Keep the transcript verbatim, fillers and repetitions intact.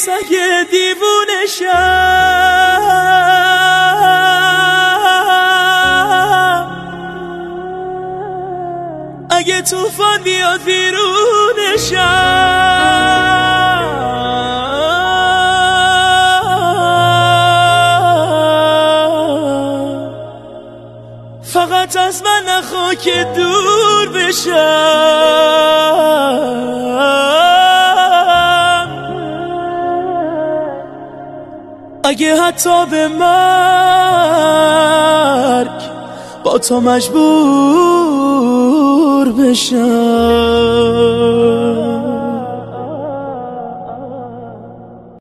سگ دیوونه شم، اگه توفان بیاد ویرونشم، فقط از من نخوا که دور بشم. اگه حتی به مرگ با تو مجبور بشم.